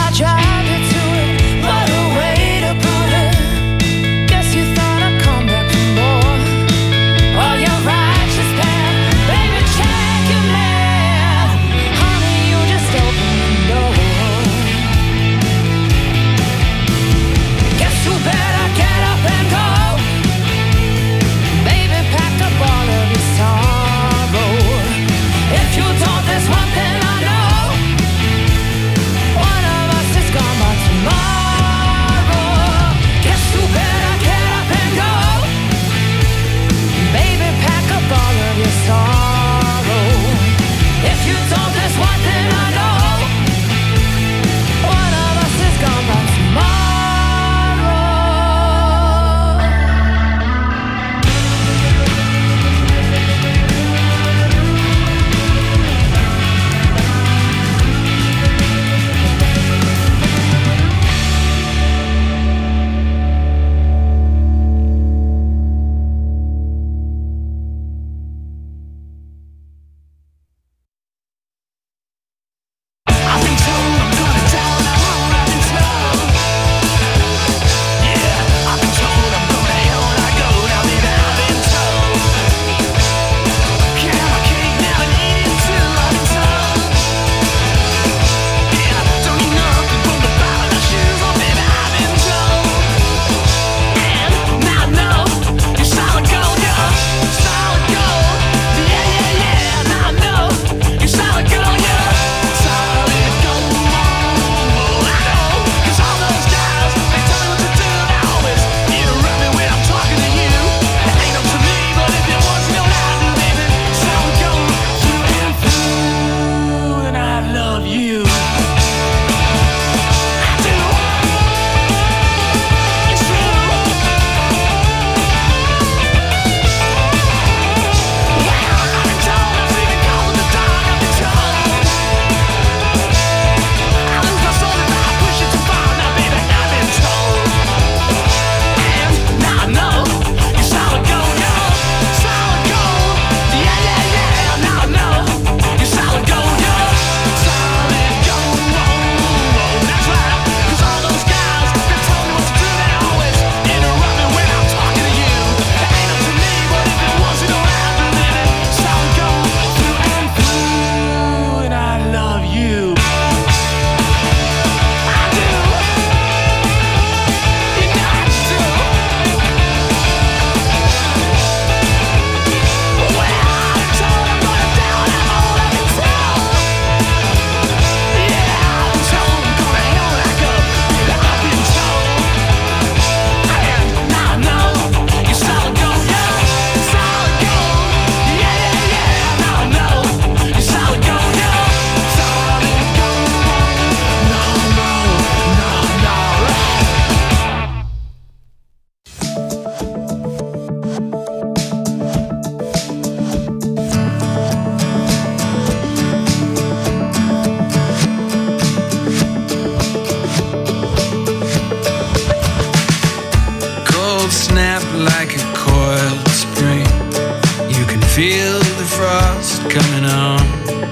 feel the frost coming on.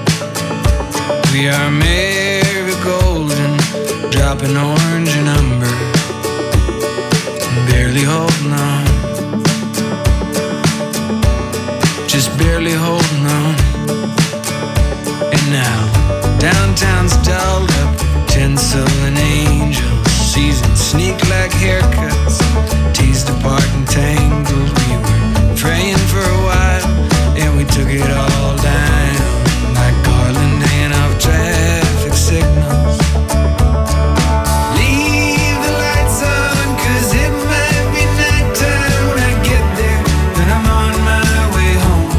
We are marigold and dropping orange and umber, barely holding on, just barely holding on. And now downtown's dolled up, tinsel and angels, seasons sneak like haircuts, teased apart and tangled. We were praying for a while, and we took it all down like Garland hanging off traffic signals. Leave the lights on, 'cause it might be nighttime when I get there, but I'm on my way home.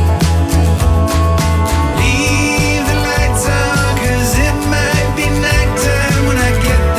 Leave the lights on, 'cause it might be nighttime when I get there.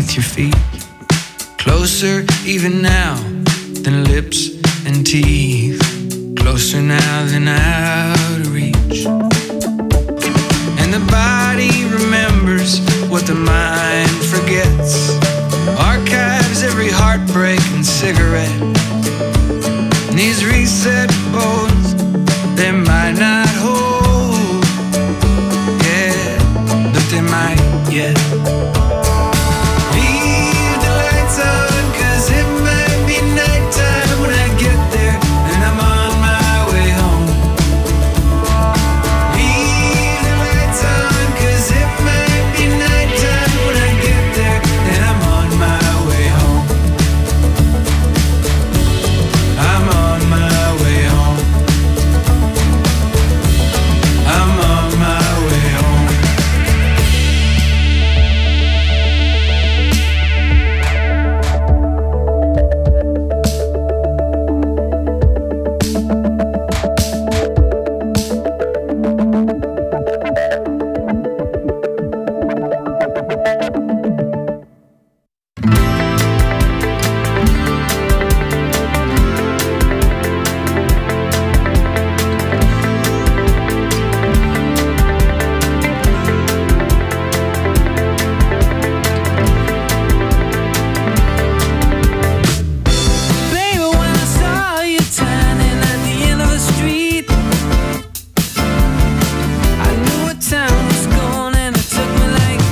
beneath your feet. Closer even now than lips and teeth. Closer now than out of reach. And the body remembers what the mind forgets. Archives every heartbreak and cigarette. And these reset bones, they might not hold, yeah, but they might yet. Leave the lights on, 'cause it might be nighttime when I get there, and I'm on my way home. Leave the lights on, 'cause it might be nighttime when I get there, and I'm on my way home. I'm on my way home. I'm on my way home. Baby, when I saw you turning at the end of the street, I knew what time was gone, and it took me like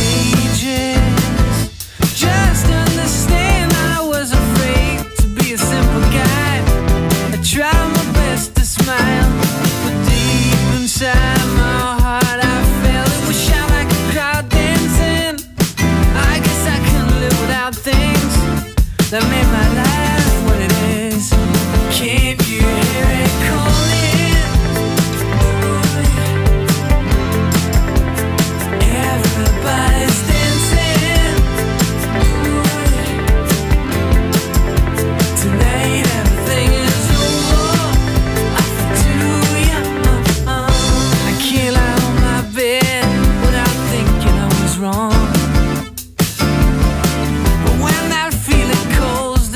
ages just to understand. I was afraid to be a simple guy. I tried my best to smile, but deep inside my heart I felt it was shot like a crowd dancing. I guess I couldn't live without things that made my life what it is. Can't you hear it calling? Everybody's dancing. Tonight everything is over. I feel too young. I can't lie on my bed without thinking I was wrong. But when that feeling calls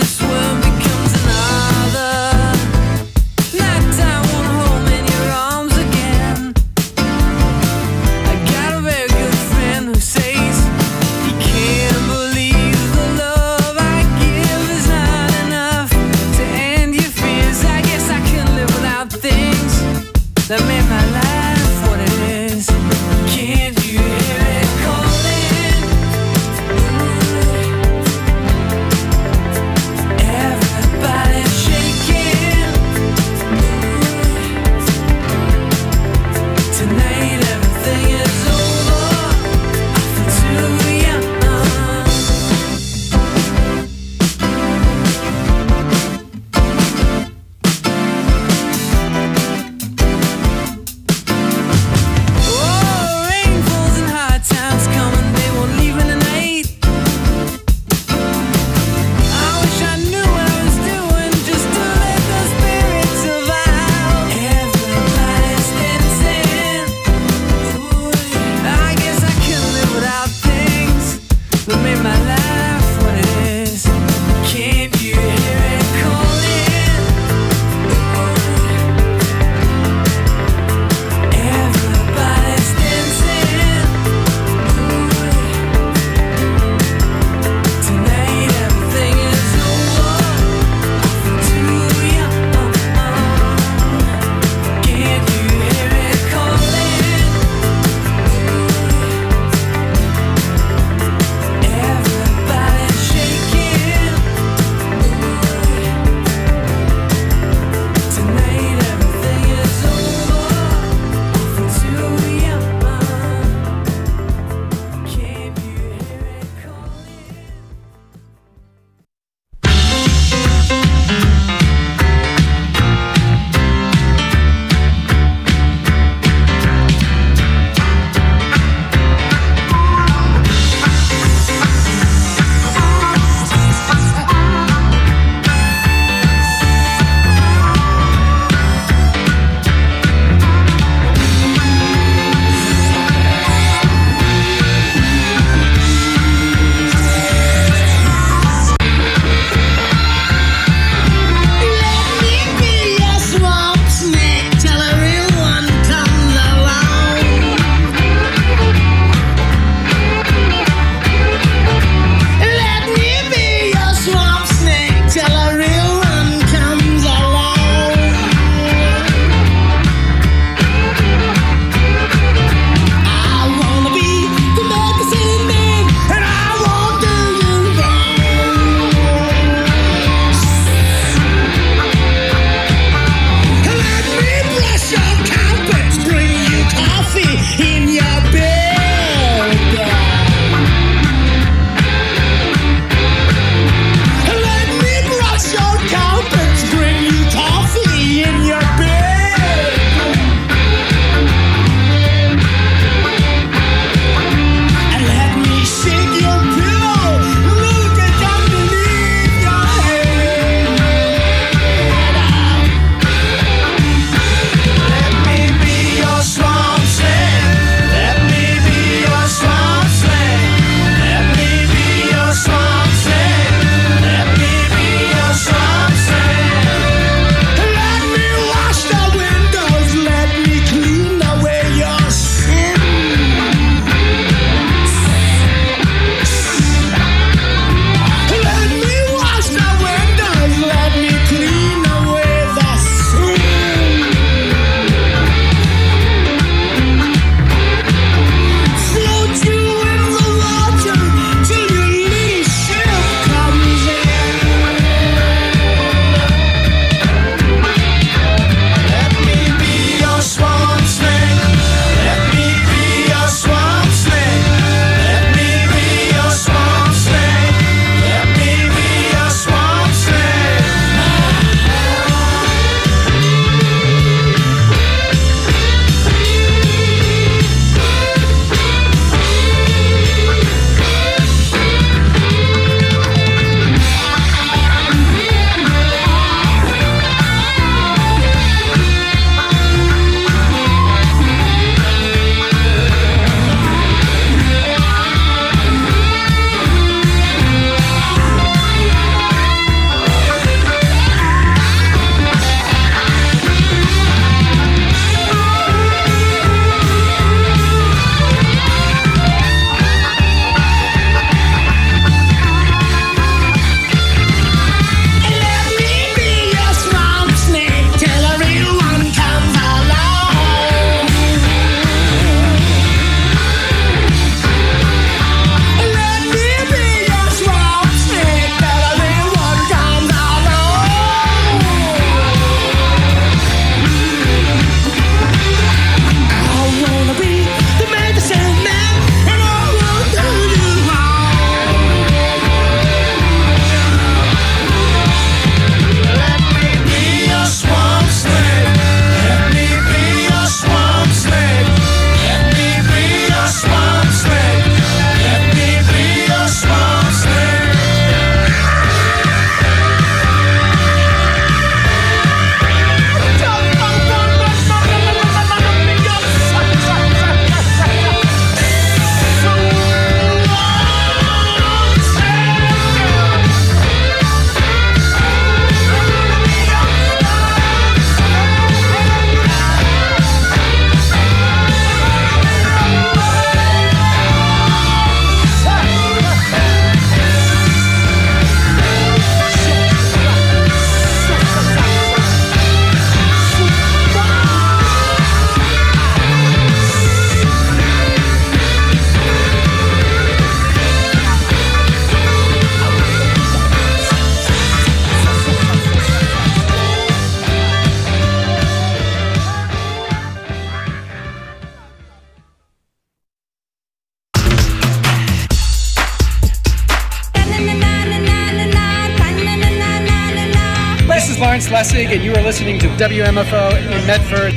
Clarence Lessig, and you are listening to WMFO in Medford.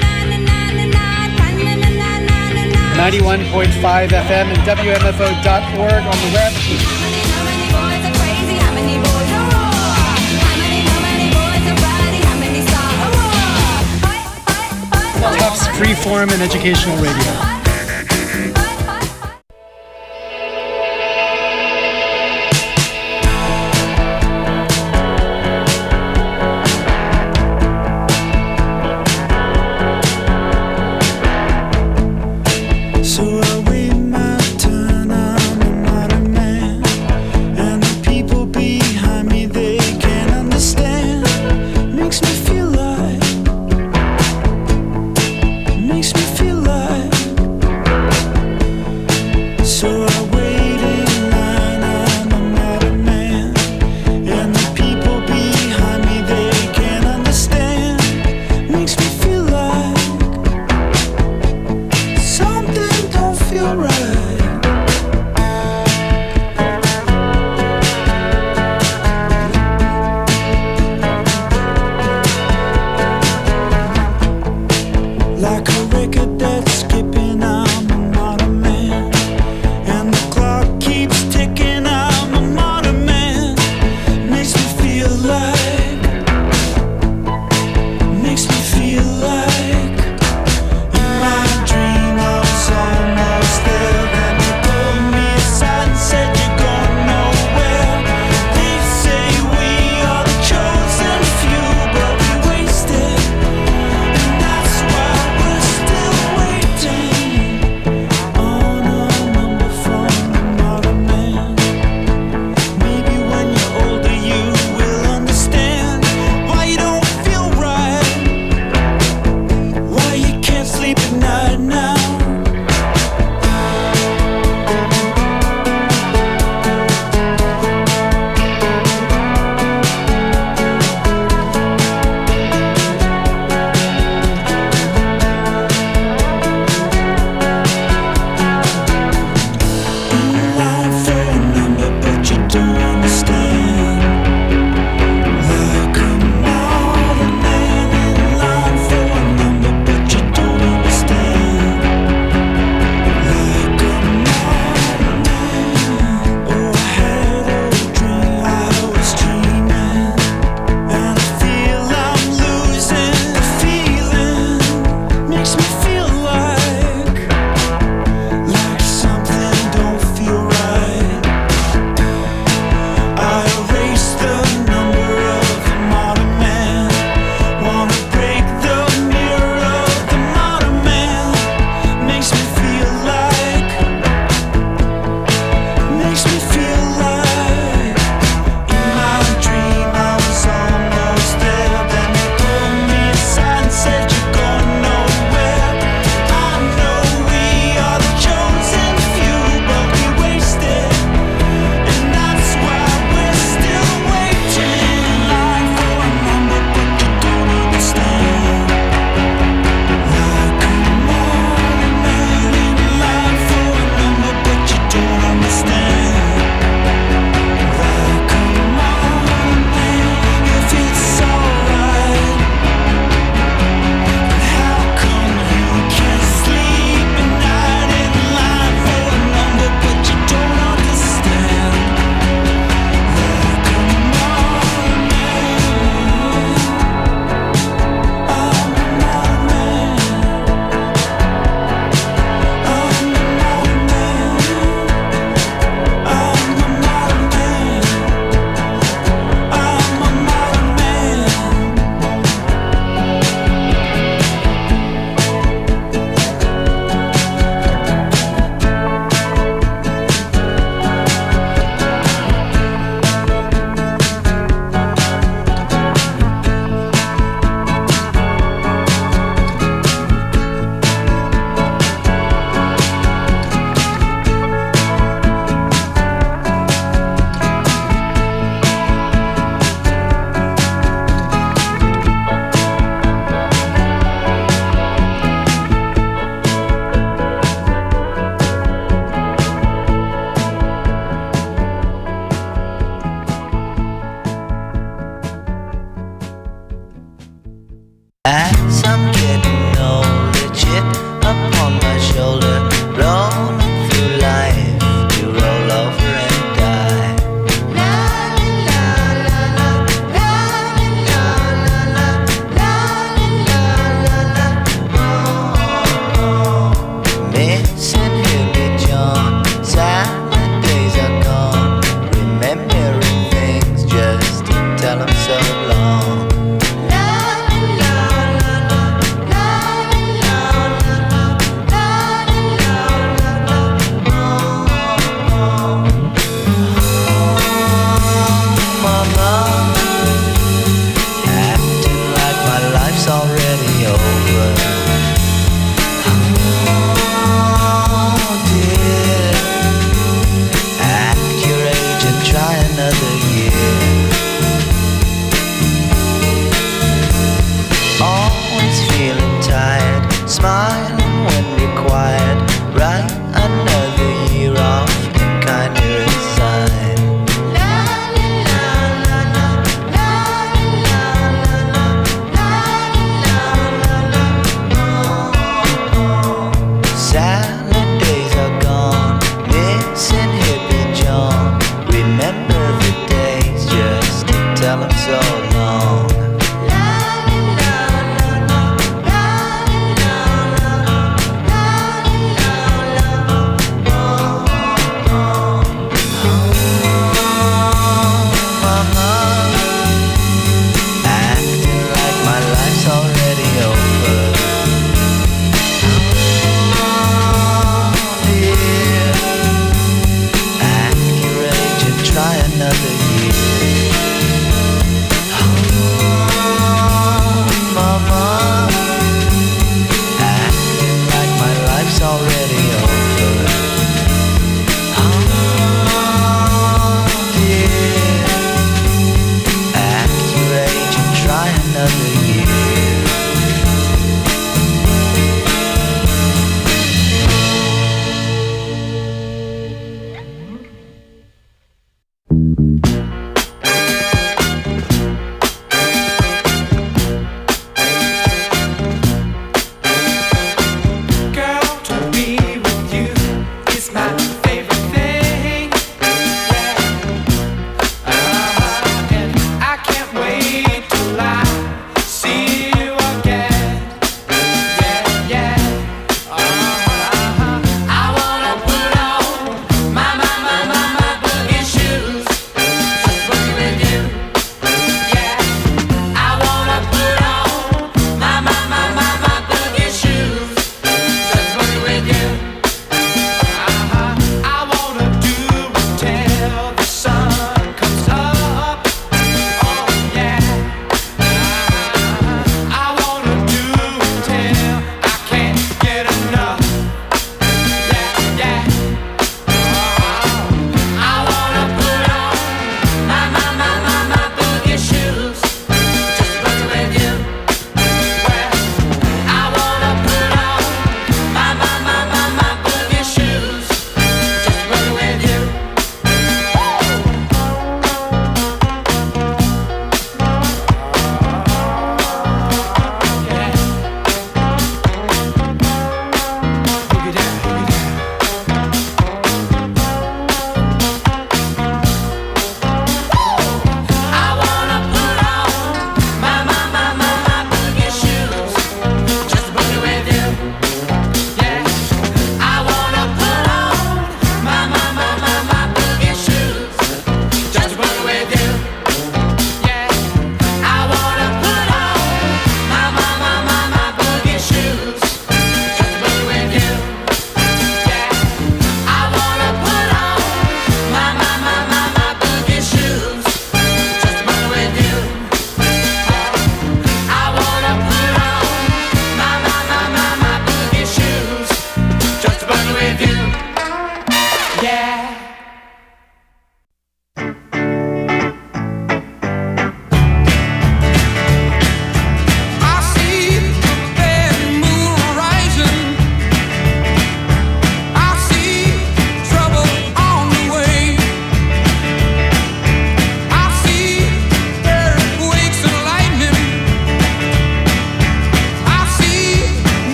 91.5 FM and WMFO.org on the web. Tufts Freeform and Educational Radio. Makes me feel like As I'm getting older, chip upon my shoulder, rolling through life to roll over and die. La la la la, la la la la, la la la la. Oh, missing Hippie John, silent days are gone, remembering things just to tell 'em so long. Already over. Oh dear, at your age and try another year. Always feeling tired, smiling when required. Write another year off and kindly resign. Silent days are gone, missing Hippie John. Remember the days just to tell 'em so long. Acting like my life's already over. Try another year. Oh.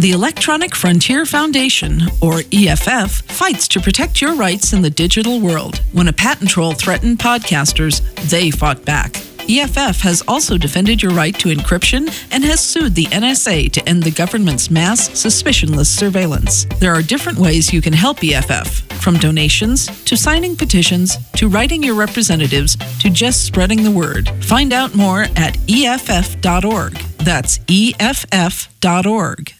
The Electronic Frontier Foundation, or EFF, fights to protect your rights in the digital world. When a patent troll threatened podcasters, they fought back. EFF has also defended your right to encryption and has sued the NSA to end the government's mass, suspicionless surveillance. There are different ways you can help EFF, from donations, to signing petitions, to writing your representatives, to just spreading the word. Find out more at EFF.org. That's EFF.org.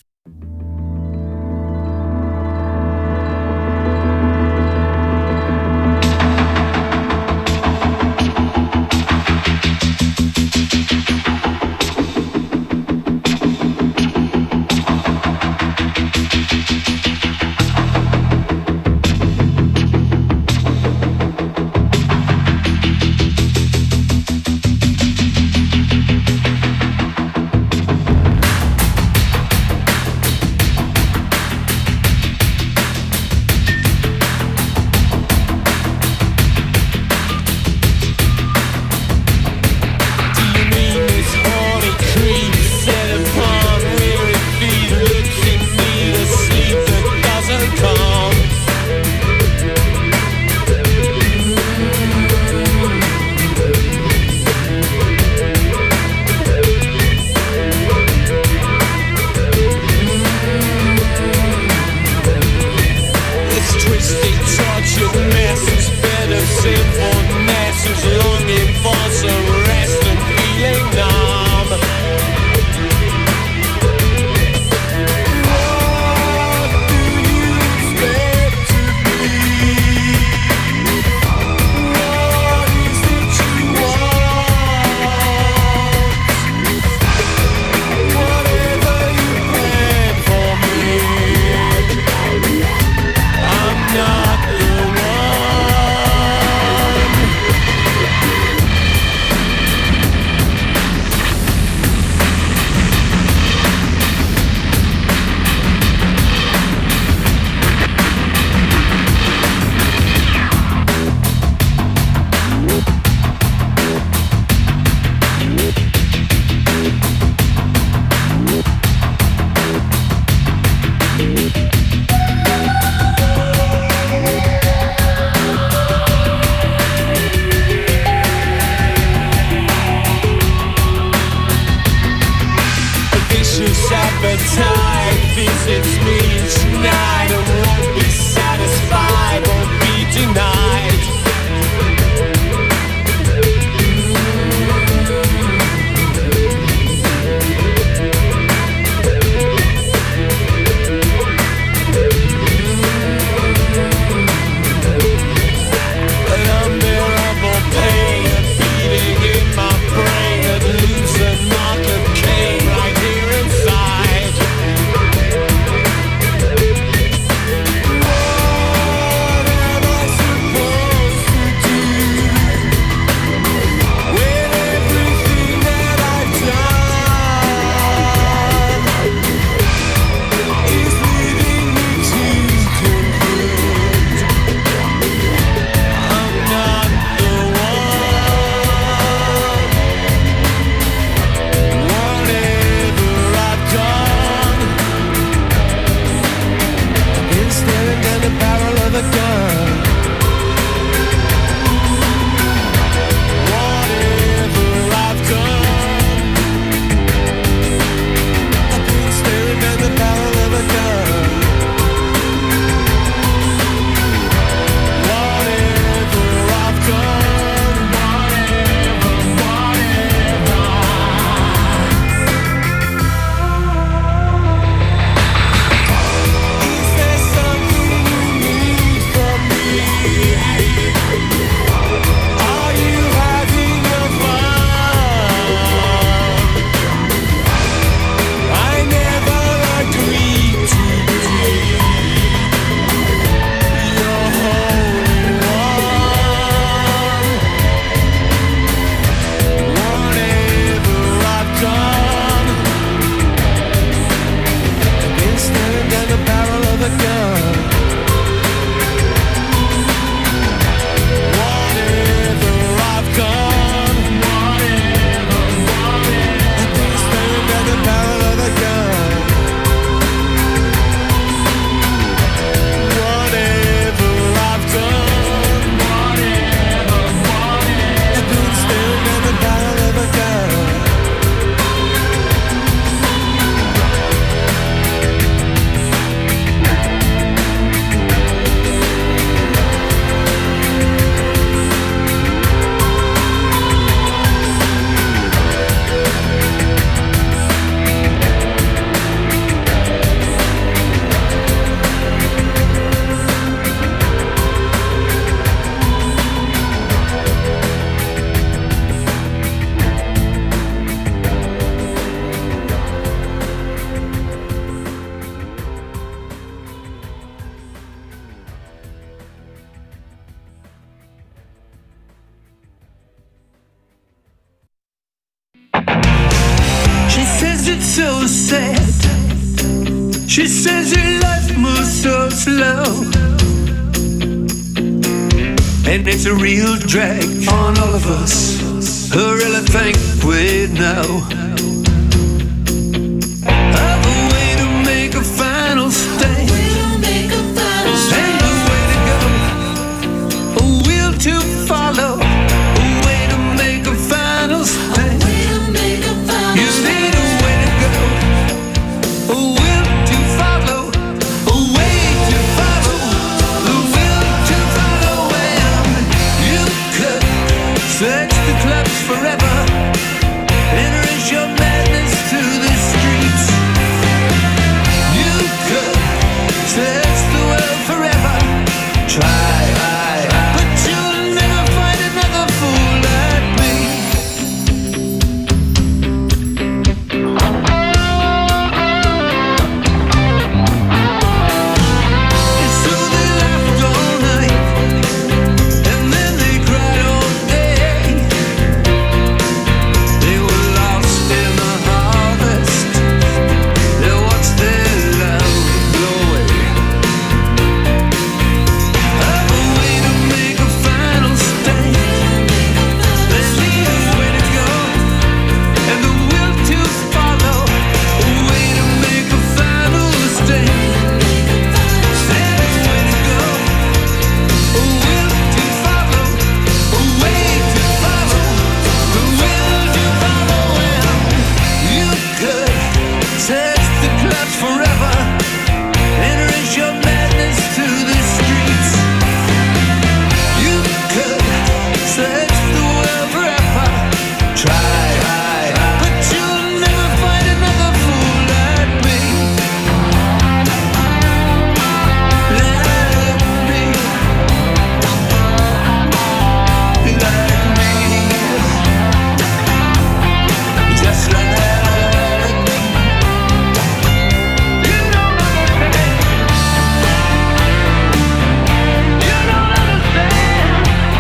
sad. She says her life moves so slow, and it's a real drag on all of us who really think we know of a way to make a final stand, and a way to go, a will to follow, a way to make a final stand. You need a way to go, a will to follow, a way to follow, the will to follow. And you could search the clubs forever, enter your madness to the streets. You could search the world forever, try, but you'll never find another fool like me. And so they laughed all night, and then they cried all day. They were lost in the harvest, they watched their love go away. Have a way to make a final stand, they need a way to go, and the will to follow, a way to make a final stand. There's a way to go, a will to follow, a way to follow, the will to follow. And you could search the clubs forever, enter your madness to the streets. You could search the world forever, try, but you'll never find another fool like me. Like me. Like me. Just like me. You don't understand. You don't understand.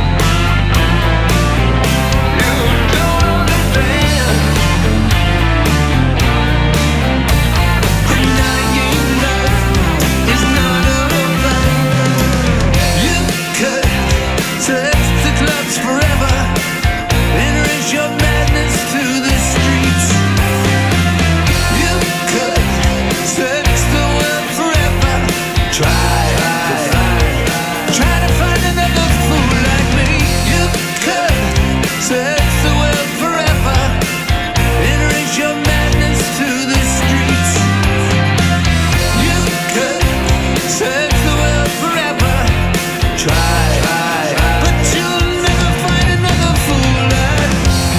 You don't understand. Denying life is not over. You could search the clubs forever, enter your madness to the streets. You could search the world forever, try to find another fool like me. You could search the world forever, enter your madness to the streets. You could search the world forever, try, but you'll never find another fool like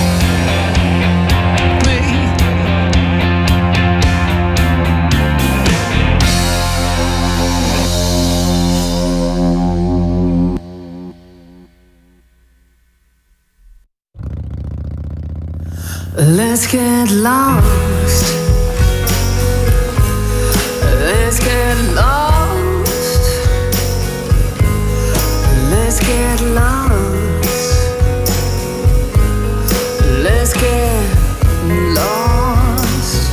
me. Let's get lost. Let's get lost. Let's get lost. Let's get lost.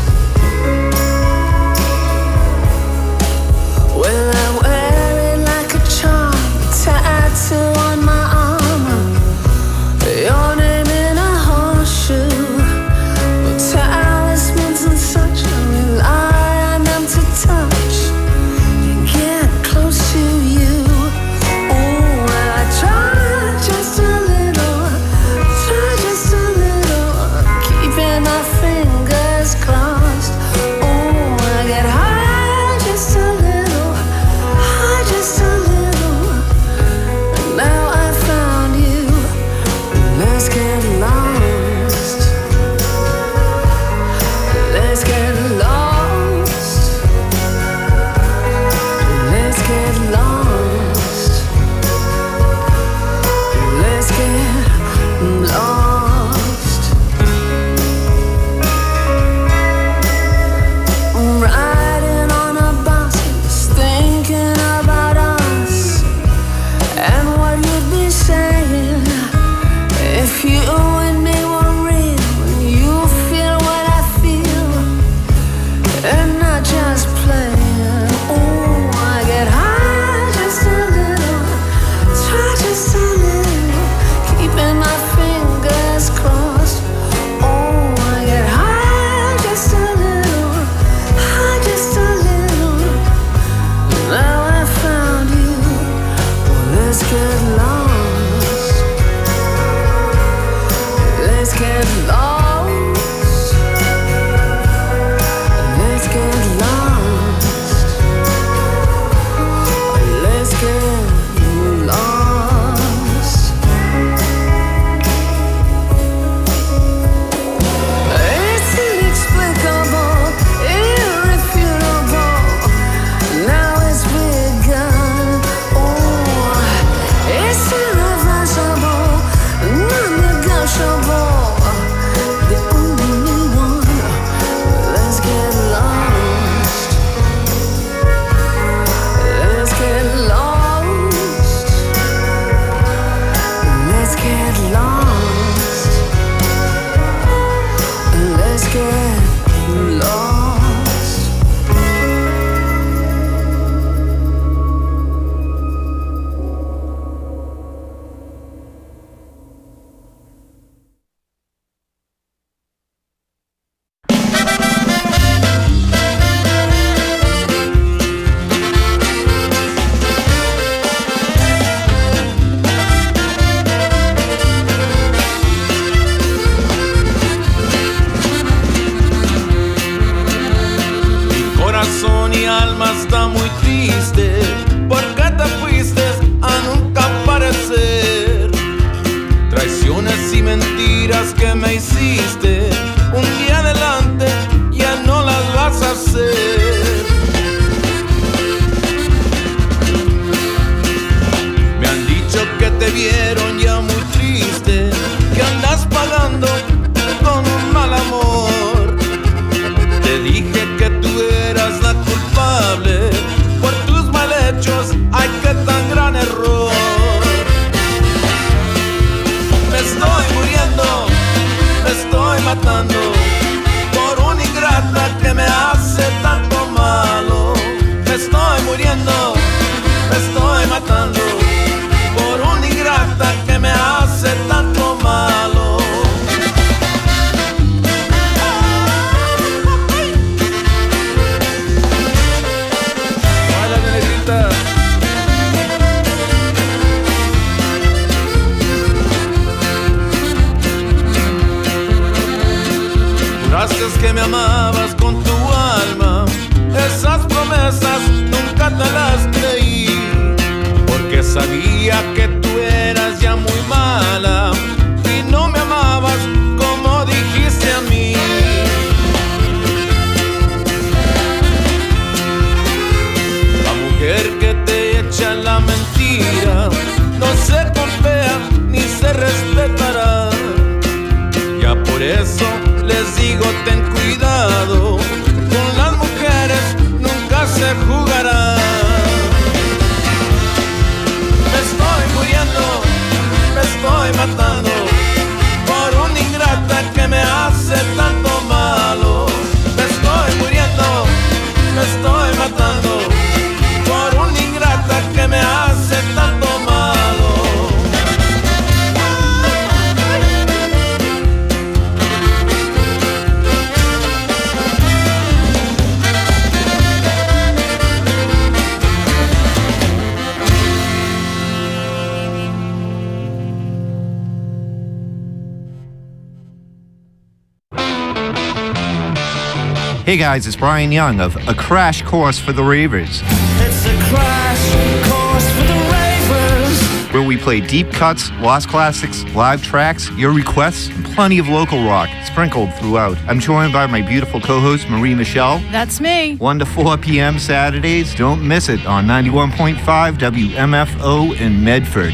Well, I wear it like a charm, tattoo on my armor. Your name in a horseshoe, talismans and corazón y alma está muy triste, porque te fuiste a nunca aparecer. Traiciones y mentiras que me hiciste, un día adelante ya no las vas a hacer. Me han dicho que te vieron ya muy triste, que andas pagando con un mal amor. Te dije que tú eras la culpable por tus mal hechos, ay, qué tan gran error. Me estoy muriendo, me estoy matando por una ingrata que me hace tanto malo. Me estoy muriendo, me estoy matando por una ingrata que me hace tanto malo. Báilale, negrita. Juraste que me amabas con tu alma, esas promesas nunca te las creí, porque sabía que tú eras ya muy mala y no me amabas como dijiste a mí. La mujer que te echa la mentira no se golpea ni se respetará. Ya por eso les digo, ten cuidado, con las mujeres nunca se jugará. Me estoy muriendo, me estoy matando por una ingrata que me hace tanto malo. Me estoy muriendo, me estoy matando por una ingrata que me hace tanto malo. Hey guys, it's Brian Young of A Crash Course for the Ravers. It's a crash course for the ravers, where we play deep cuts, lost classics, live tracks, your requests, and plenty of local rock sprinkled throughout. I'm joined by my beautiful co-host, Marie Michelle. That's me. 1 to 4 p.m. Saturdays. Don't miss it on 91.5 WMFO in Medford.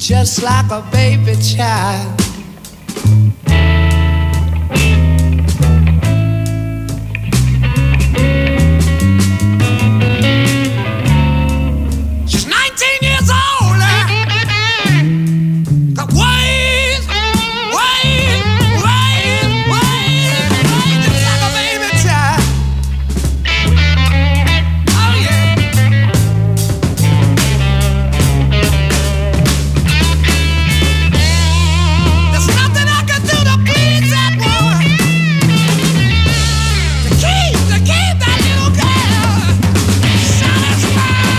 just like a baby child. She's 19 years old. Got ways, just like a baby child. Oh yeah. There's nothing I can do to please that woman. To keep that little girl satisfied.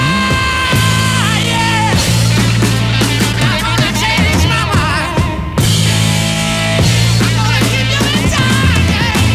Yeah. I'm gonna change my mind. I'm gonna keep you in time.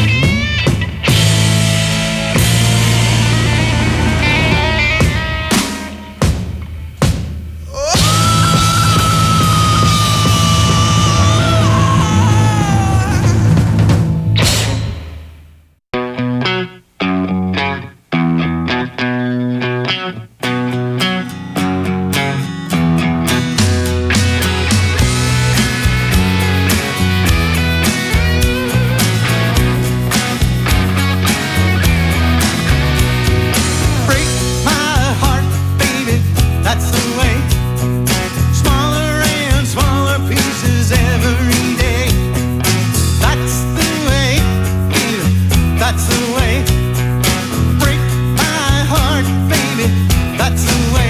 Break my heart, baby, that's the way. Smaller and smaller pieces every day. That's the way, baby, that's the way. Break my heart, baby, that's the way.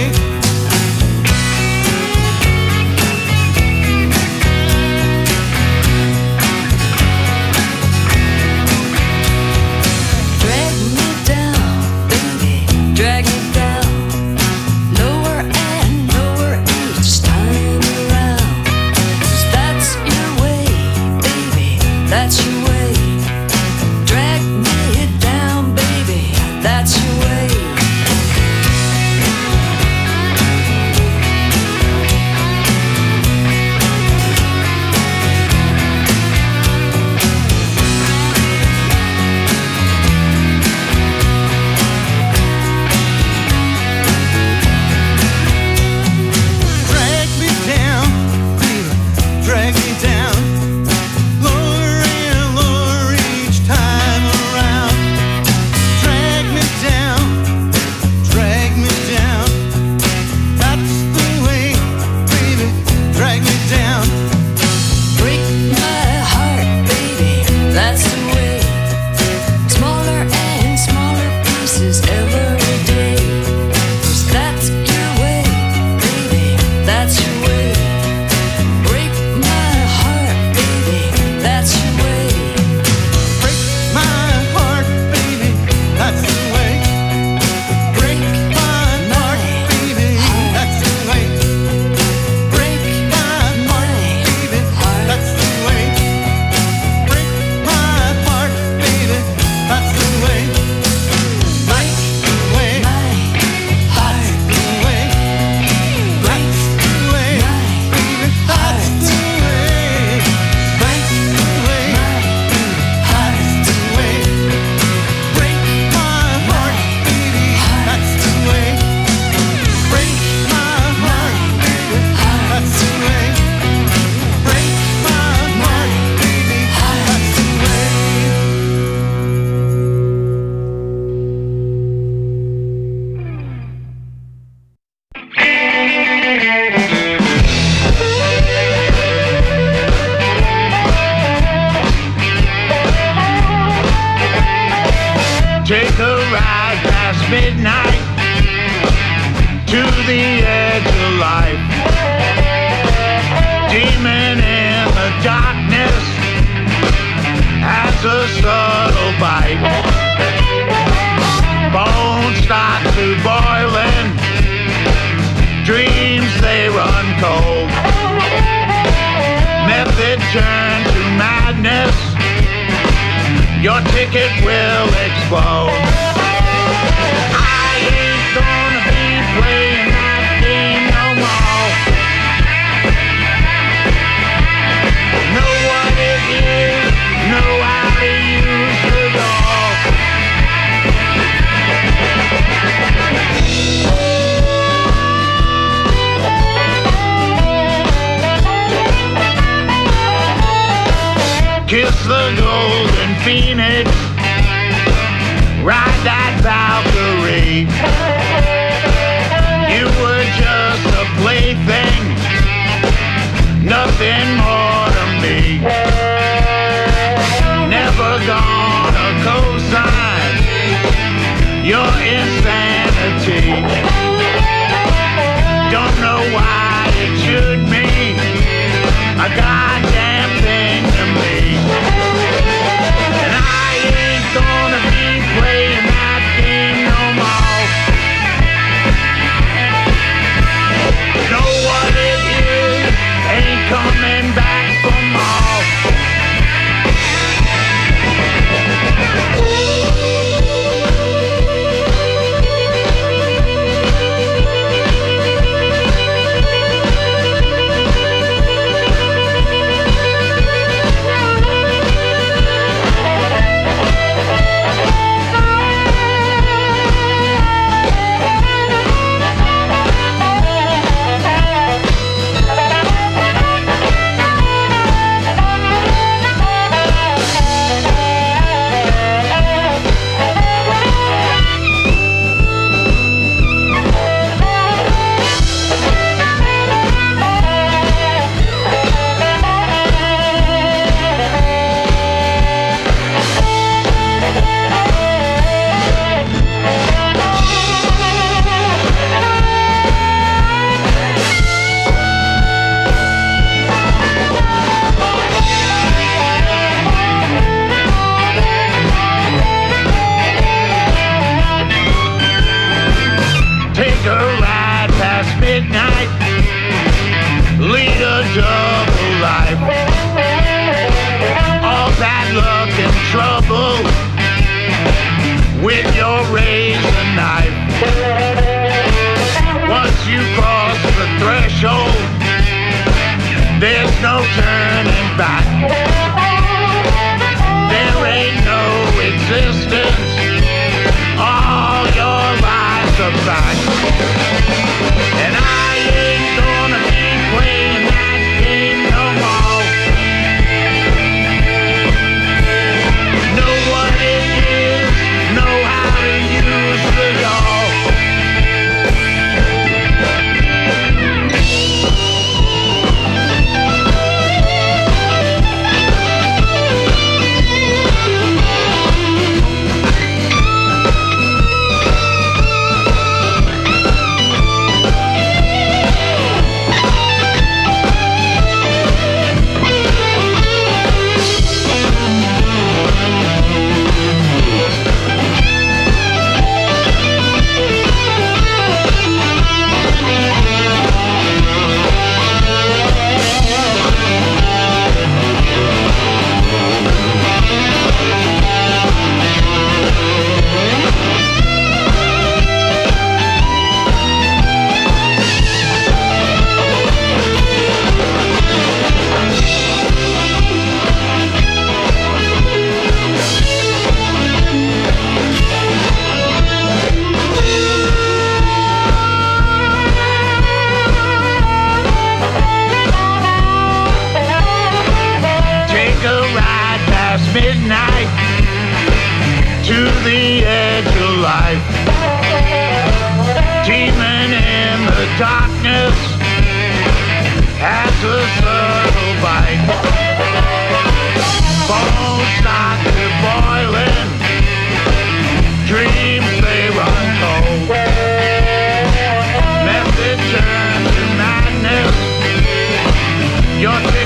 Drag me down, baby, drag me down. Lower and lower each time around. 'Cause that's your way, baby, that's your way. Drag me down, baby, that's your way. Drag me down, baby, drag me down. Lower and lower each time around. Drag me down, drag me down. That's the way, baby, drag me down. Break my heart, baby, that's the way. Smaller and smaller pieces every day. 'Cause that's your way, baby, that's your way. Break my heart, baby, that's your way. Break my heart, baby, that's the way. Break my heart, baby, that's the way. Break my heart, baby, that's the way. Break my heart, baby, that's the way. That's the way. That's the way. That's the way, baby, that's the way. That's the way, that's the way. Break my heart, baby, that's the way. Break my heart, baby, that's the way. Break my heart, baby, that's the way. Take a ride past midnight to the edge of life. Demon in the darkness has a subtle bite. Bones start to boiling, dreams they run cold. Method turn to madness, your ticket will explode. I ain't gonna be playing that game no more. Know what it is, know how to use the door. Kiss the golden phoenix, ride that Valkyrie. You were just a plaything, nothing more to me. Never gonna co-sign your insanity. Don't know why it should mean a goddamn thing to me. And I ain't gonna be playing that game no more. Know what it is, ain't coming back for more. Your